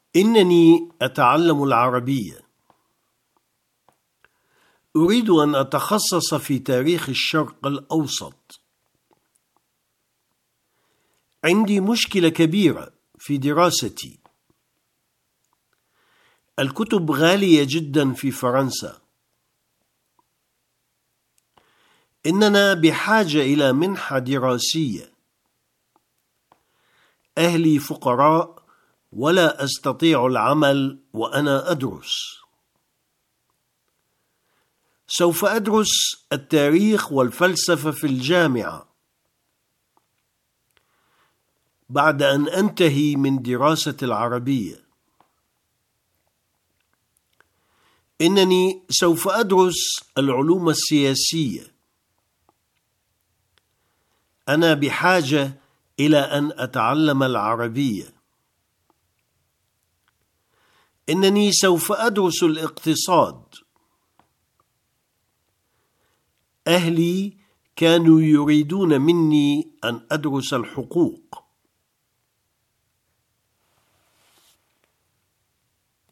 إنني أتعلم العربية. أريد أن أتخصص في تاريخ الشرق الأوسط. عندي مشكلة كبيرة في دراستي. الكتب غالية جدا في فرنسا. إننا بحاجة إلى منحة دراسية. أهلي فقراء ولا أستطيع العمل وأنا أدرس. سوف أدرس التاريخ والفلسفة في الجامعة. بعد أن أنتهي من دراسة العربية، إنني سوف أدرس العلوم السياسية. أنا بحاجة إلى أن أتعلم العربية. إنني سوف أدرس الاقتصاد. أهلي كانوا يريدون مني أن أدرس الحقوق.